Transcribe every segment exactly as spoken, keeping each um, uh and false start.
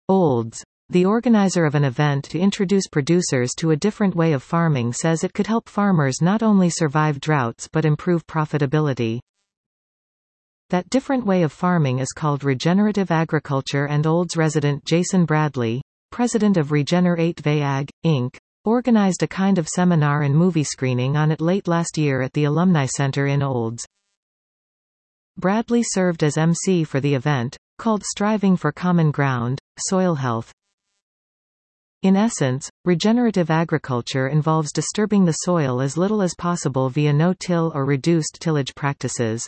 Olds, the organizer of an event to introduce producers to a different way of farming, says it could help farmers not only survive droughts but improve profitability. That different way of farming is called regenerative agriculture, and Olds resident Jason Bradley, president of Regenerate V A G, Incorporated, organized a kind of seminar and movie screening on it late last year at the Alumni Center in Olds. Bradley served as M C for the event, called Striving for Common Ground, Soil Health. In essence, regenerative agriculture involves disturbing the soil as little as possible via no-till or reduced tillage practices.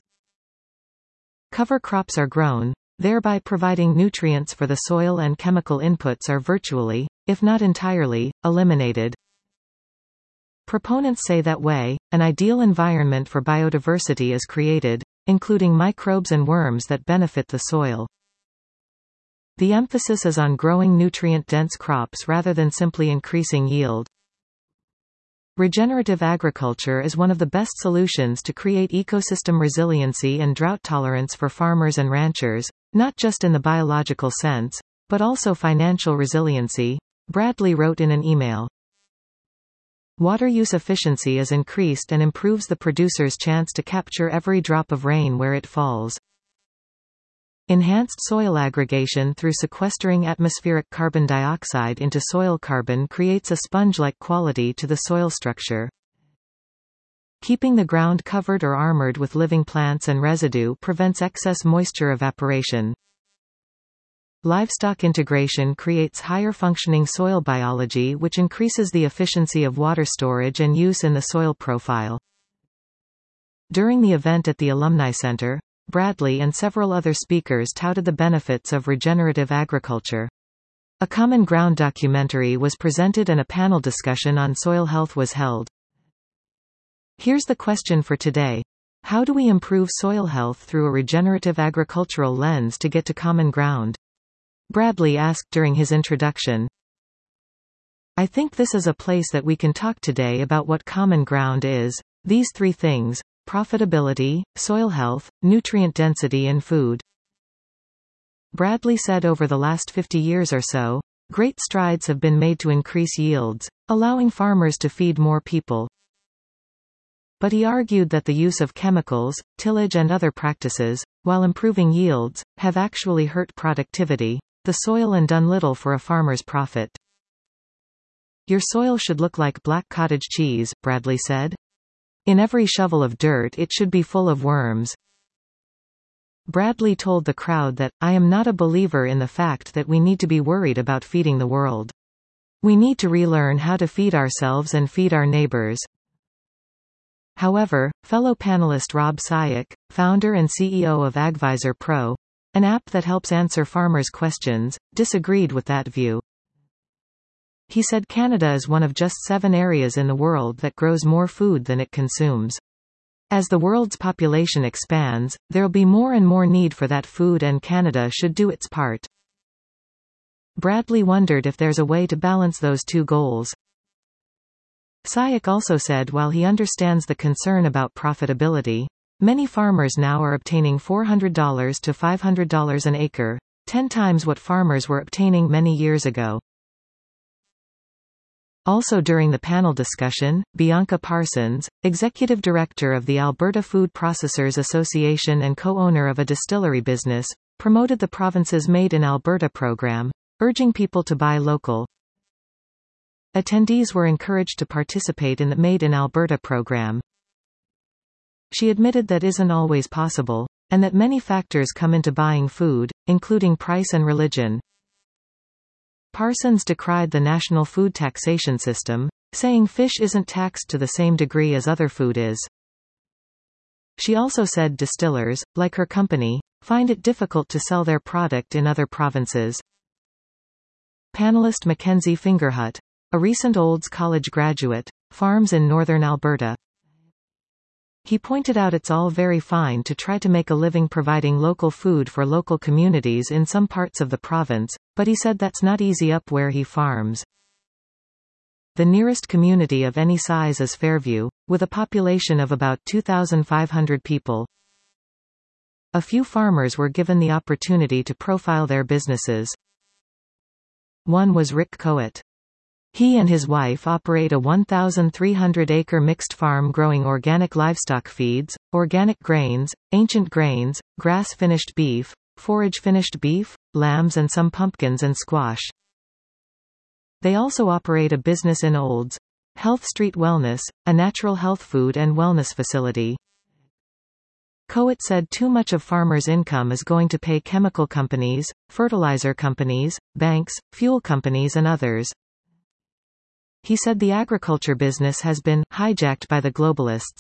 Cover crops are grown, thereby providing nutrients for the soil, and chemical inputs are virtually, if not entirely, eliminated. Proponents say that way, an ideal environment for biodiversity is created, including microbes and worms that benefit the soil. The emphasis is on growing nutrient-dense crops rather than simply increasing yield. Regenerative agriculture is one of the best solutions to create ecosystem resiliency and drought tolerance for farmers and ranchers, not just in the biological sense, but also financial resiliency, Bradley wrote in an email. Water use efficiency is increased and improves the producer's chance to capture every drop of rain where it falls. Enhanced soil aggregation through sequestering atmospheric carbon dioxide into soil carbon creates a sponge-like quality to the soil structure. Keeping the ground covered or armored with living plants and residue prevents excess moisture evaporation. Livestock integration creates higher functioning soil biology, which increases the efficiency of water storage and use in the soil profile. During the event at the Alumni Center, Bradley and several other speakers touted the benefits of regenerative agriculture. A Common Ground documentary was presented and a panel discussion on soil health was held. Here's the question for today. How do we improve soil health through a regenerative agricultural lens to get to common ground? Bradley asked during his introduction. I think this is a place that we can talk today about what common ground is. These three things: profitability, soil health, nutrient density and food. Bradley said over the last fifty years or so, great strides have been made to increase yields, allowing farmers to feed more people. But he argued that the use of chemicals, tillage and other practices, while improving yields, have actually hurt productivity, the soil, and done little for a farmer's profit. Your soil should look like black cottage cheese, Bradley said. In every shovel of dirt it should be full of worms. Bradley told the crowd that, I am not a believer in the fact that we need to be worried about feeding the world. We need to relearn how to feed ourselves and feed our neighbors. However, fellow panelist Rob Saik, founder and C E O of AgVisor Pro, an app that helps answer farmers' questions, disagreed with that view. He said Canada is one of just seven areas in the world that grows more food than it consumes. As the world's population expands, there'll be more and more need for that food, and Canada should do its part. Bradley wondered if there's a way to balance those two goals. Saik also said while he understands the concern about profitability, many farmers now are obtaining four hundred to five hundred dollars an acre, ten times what farmers were obtaining many years ago. Also during the panel discussion, Bianca Parsons, executive director of the Alberta Food Processors Association and co-owner of a distillery business, promoted the province's Made in Alberta program, urging people to buy local. Attendees were encouraged to participate in the Made in Alberta program. She admitted that isn't always possible, and that many factors come into buying food, including price and religion. Parsons decried the national food taxation system, saying fish isn't taxed to the same degree as other food is. She also said distillers, like her company, find it difficult to sell their product in other provinces. Panelist Mackenzie Fingerhut, a recent Olds College graduate, farms in northern Alberta. He pointed out it's all very fine to try to make a living providing local food for local communities in some parts of the province, but he said that's not easy up where he farms. The nearest community of any size is Fairview, with a population of about two thousand five hundred people. A few farmers were given the opportunity to profile their businesses. One was Rick Coet. He and his wife operate a one thousand three hundred acre mixed farm growing organic livestock feeds, organic grains, ancient grains, grass-finished beef, forage-finished beef, lambs and some pumpkins and squash. They also operate a business in Olds, Health Street Wellness, a natural health food and wellness facility. Coet said too much of farmers' income is going to pay chemical companies, fertilizer companies, banks, fuel companies and others. He said the agriculture business has been hijacked by the globalists.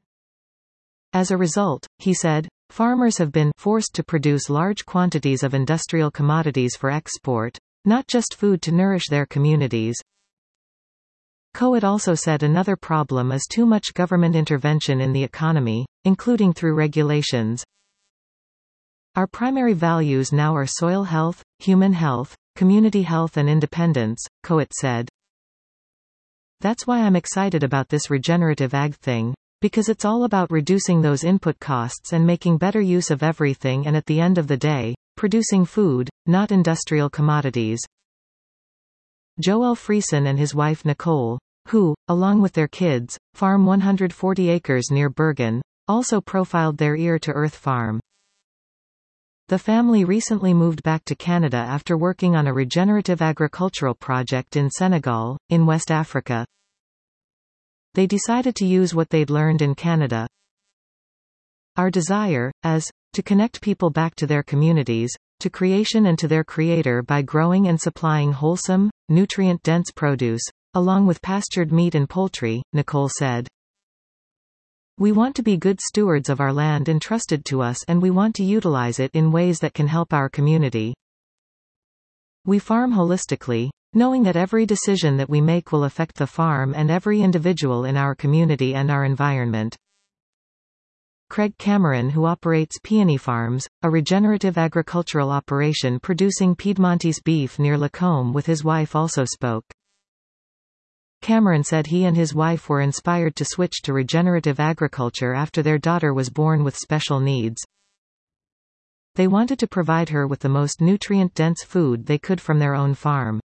As a result, he said, farmers have been forced to produce large quantities of industrial commodities for export, not just food to nourish their communities. Coet also said another problem is too much government intervention in the economy, including through regulations. Our primary values now are soil health, human health, community health and independence, Coet said. That's why I'm excited about this regenerative ag thing, because it's all about reducing those input costs and making better use of everything and at the end of the day, producing food, not industrial commodities. Joel Friesen and his wife Nicole, who, along with their kids, farm one hundred forty acres near Bergen, also profiled their Ear to Earth farm. The family recently moved back to Canada after working on a regenerative agricultural project in Senegal, in West Africa. They decided to use what they'd learned in Canada. Our desire, as, to connect people back to their communities, to creation and to their creator by growing and supplying wholesome, nutrient-dense produce, along with pastured meat and poultry, Nicole said. We want to be good stewards of our land entrusted to us and we want to utilize it in ways that can help our community. We farm holistically, knowing that every decision that we make will affect the farm and every individual in our community and our environment. Craig Cameron, who operates Peony Farms, a regenerative agricultural operation producing Piedmontese beef near Lacombe with his wife, also spoke. Cameron said he and his wife were inspired to switch to regenerative agriculture after their daughter was born with special needs. They wanted to provide her with the most nutrient-dense food they could from their own farm.